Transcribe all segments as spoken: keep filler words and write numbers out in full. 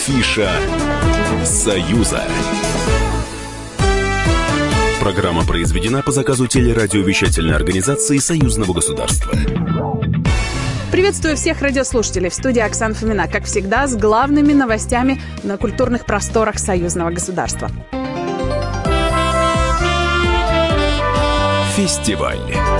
Афиша «Союза». Программа произведена по заказу телерадиовещательной организации Союзного государства. Приветствую всех радиослушателей. В студии Оксана Фомина, как всегда, с главными новостями на культурных просторах Союзного государства. Фестиваль.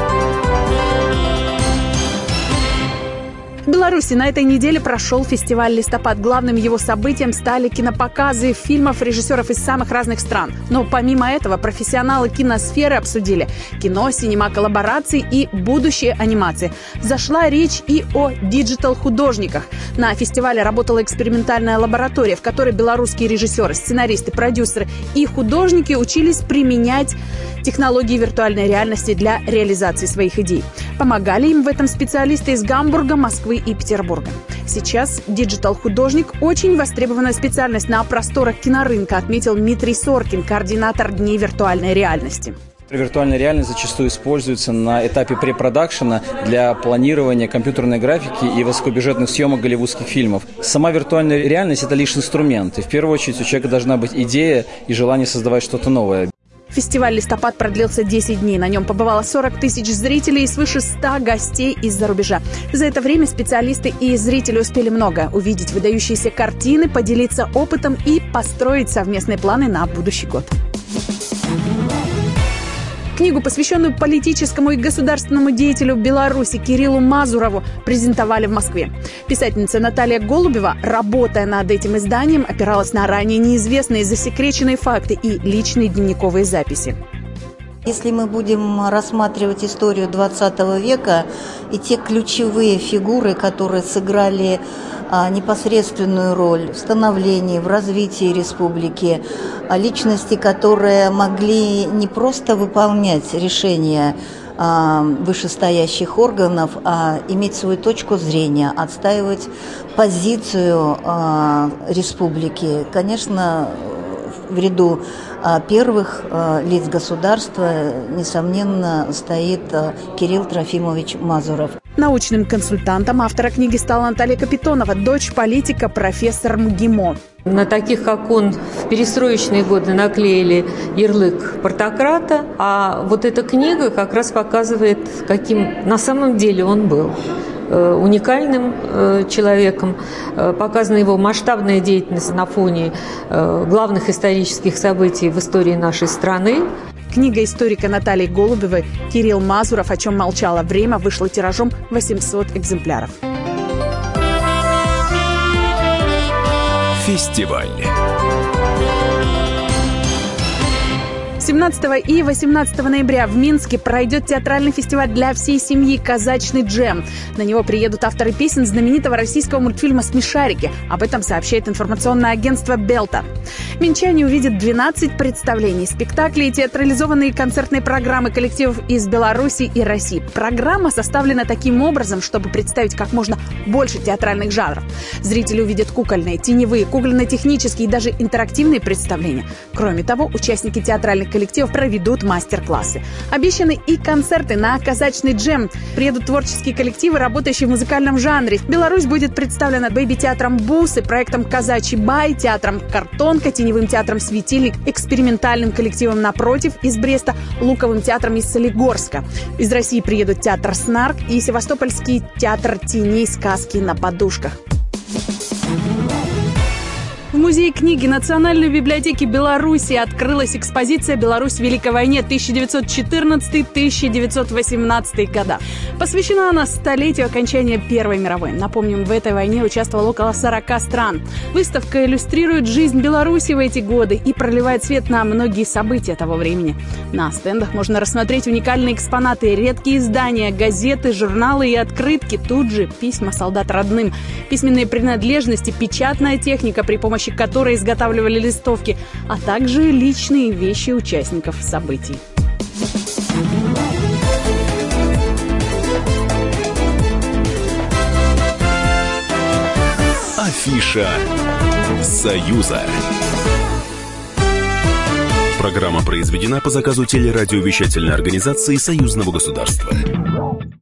В Беларуси на этой неделе прошел фестиваль «Листопад». Главным его событием стали кинопоказы фильмов режиссеров из самых разных стран. Но помимо этого профессионалы киносферы обсудили кино, синема-коллаборации и будущее анимации. Зашла речь и о диджитал-художниках. На фестивале работала экспериментальная лаборатория, в которой белорусские режиссеры, сценаристы, продюсеры и художники учились применять технологии виртуальной реальности для реализации своих идей. Помогали им в этом специалисты из Гамбурга, Москвы и Петербурга. Сейчас диджитал-художник – очень востребованная специальность на просторах кинорынка, отметил Дмитрий Соркин, координатор Дней виртуальной реальности. Виртуальная реальность зачастую используется на этапе препродакшена для планирования компьютерной графики и высокобюджетных съемок голливудских фильмов. Сама виртуальная реальность – это лишь инструмент, и в первую очередь у человека должна быть идея и желание создавать что-то новое. Фестиваль «Листопад» продлился десять дней. На нем побывало сорок тысяч зрителей и свыше ста гостей из-за рубежа. За это время специалисты и зрители успели много: увидеть выдающиеся картины, поделиться опытом и построить совместные планы на будущий год. Книгу, посвященную политическому и государственному деятелю Беларуси Кириллу Мазурову, презентовали в Москве. Писательница Наталья Голубева, работая над этим изданием, опиралась на ранее неизвестные засекреченные факты и личные дневниковые записи. Если мы будем рассматривать историю двадцатого века и те ключевые фигуры, которые сыграли а, непосредственную роль в становлении, в развитии республики, а, личности, которые могли не просто выполнять решения а, вышестоящих органов, а иметь свою точку зрения, отстаивать позицию а, республики, конечно, в ряду первых лиц государства, несомненно, стоит Кирилл Трофимович Мазуров. Научным консультантом автора книги стала Наталья Капитонова, дочь политика, профессор МГИМО. На таких, как он, в перестроечные годы наклеили ярлык портократа, а вот эта книга как раз показывает, каким на самом деле он был. Уникальным человеком. Показана его масштабная деятельность на фоне главных исторических событий в истории нашей страны. Книга историка Натальи Голубевой «Кирилл Мазуров. О чем молчало время» вышла тиражом восемьсот экземпляров. Фестиваль. семнадцатого и восемнадцатого ноября в Минске пройдет театральный фестиваль для всей семьи «Казачный джем». На него приедут авторы песен знаменитого российского мультфильма «Смешарики». Об этом сообщает информационное агентство «Белта». Минчане увидят двенадцать представлений, спектаклей и театрализованные концертные программы коллективов из Беларуси и России. Программа составлена таким образом, чтобы представить как можно больше театральных жанров. Зрители увидят кукольные, теневые, кукленно-технические и даже интерактивные представления. Кроме того, участники театральных коллективов проведут мастер-классы. Обещаны и концерты на «Казачный джем». Приедут творческие коллективы, работающие в музыкальном жанре. Беларусь будет представлена бэйби-театром «Бусы», проектом «Казачий бай», театром «Картонка», теневым театром «Светильник», экспериментальным коллективом «Напротив» из Бреста, луковым театром из Солигорска. Из России приедут театр «Снарк» и севастопольский театр теней «Сказки на подушках». В Музее книги Национальной библиотеки Беларуси открылась экспозиция «Беларусь в Великой войне тысяча девятьсот четырнадцатый — тысяча девятьсот восемнадцатый года». Посвящена она столетию окончания Первой мировой. Напомним, в этой войне участвовало около сорока стран. Выставка иллюстрирует жизнь Беларуси в эти годы и проливает свет на многие события того времени. На стендах можно рассмотреть уникальные экспонаты, редкие издания, газеты, журналы и открытки. Тут же письма солдат родным, письменные принадлежности, печатная техника, при помощи которые изготавливали листовки, а также личные вещи участников событий. Афиша «Союза». Программа произведена по заказу телерадиовещательной организации Союзного государства.